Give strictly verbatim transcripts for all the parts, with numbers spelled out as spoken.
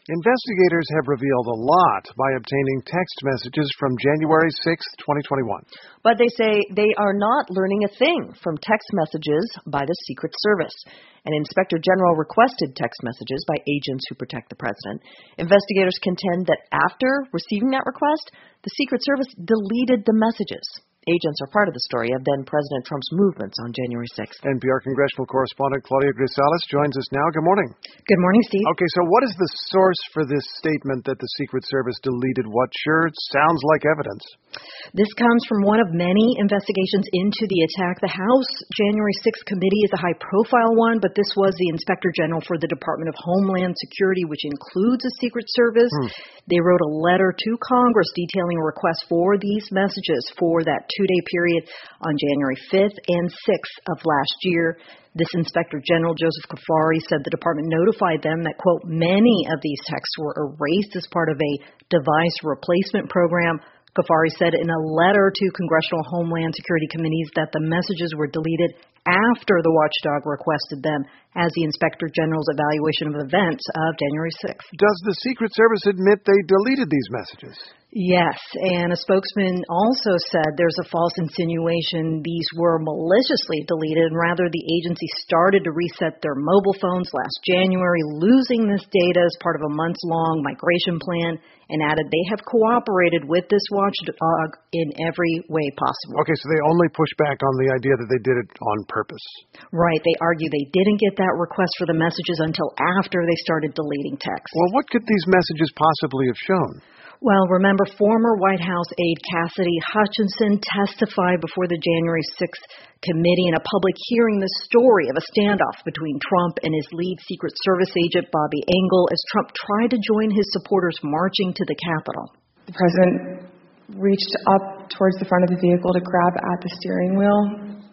Investigators have revealed a lot by obtaining text messages from January sixth, twenty twenty-one. But they say they are not learning a thing from text messages by the Secret Service. An inspector general requested text messages by agents who protect the president. Investigators contend that after receiving that request, the Secret Service deleted the messages. Agents are part of the story of then-President Trump's movements on January sixth. N P R congressional correspondent Claudia Grisales joins us now. Good morning. Good morning, Steve. Okay, so what is the source for this statement that the Secret Service deleted what sure sounds like evidence? This comes from one of many investigations into the attack. The House January sixth committee is a high-profile one, but this was the Inspector General for the Department of Homeland Security, which includes the Secret Service. Hmm. They wrote a letter to Congress detailing a request for these messages for that two-day period on January fifth and sixth of last year. This Inspector General, Joseph Cuffari, said the department notified them that, quote, many of these texts were erased as part of a device replacement program. Cuffari said in a letter to Congressional Homeland Security committees that the messages were deleted after the watchdog requested them as the Inspector General's evaluation of events of January sixth. Does the Secret Service admit they deleted these messages? Yes, and a spokesman also said there's a false insinuation these were maliciously deleted, and rather the agency started to reset their mobile phones last January, losing this data as part of a months-long migration plan, and added they have cooperated with this watchdog in every way possible. Okay, so they only push back on the idea that they did it on purpose. Right, they argue they didn't get that request for the messages until after they started deleting texts. Well, what could these messages possibly have shown? Well, remember, former White House aide Cassidy Hutchinson testified before the January sixth committee in a public hearing the story of a standoff between Trump and his lead Secret Service agent, Bobby Engel, as Trump tried to join his supporters marching to the Capitol. The president reached up towards the front of the vehicle to grab at the steering wheel.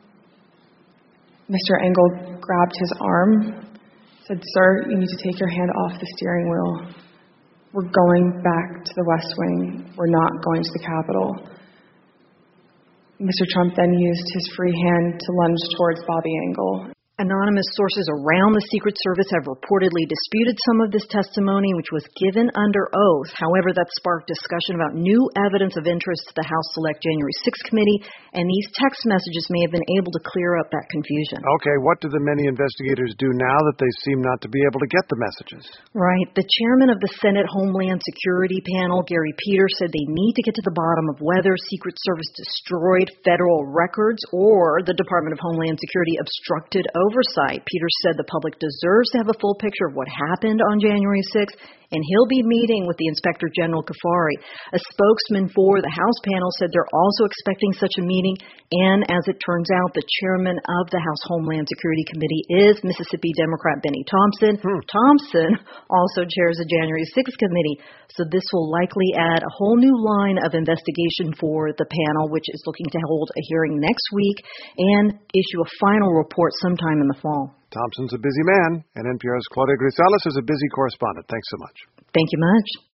Mister Engel grabbed his arm, said, "Sir, you need to take your hand off the steering wheel. We're going back to the West Wing. We're not going to the Capitol." Mister Trump then used his free hand to lunge towards Bobby Engel. Anonymous sources around the Secret Service have reportedly disputed some of this testimony, which was given under oath. However, that sparked discussion about new evidence of interest to the House Select January sixth committee, and these text messages may have been able to clear up that confusion. Okay, what do the many investigators do now that they seem not to be able to get the messages? Right. The chairman of the Senate Homeland Security panel, Gary Peters, said they need to get to the bottom of whether Secret Service destroyed federal records or the Department of Homeland Security obstructed oversight. Peters said the public deserves to have a full picture of what happened on January sixth, and he'll be meeting with the Inspector General Cuffari. A spokesman for the House panel said they're also expecting such a meeting, and as it turns out, the chairman of the House Homeland Security Committee is Mississippi Democrat Benny Thompson. Hmm. Thompson also chairs the January sixth committee, so this will likely add a whole new line of investigation for the panel, which is looking to hold a hearing next week and issue a final report sometime in the fall. Thompson's a busy man, and N P R's Claudia Grisales is a busy correspondent. Thanks so much. Thank you much.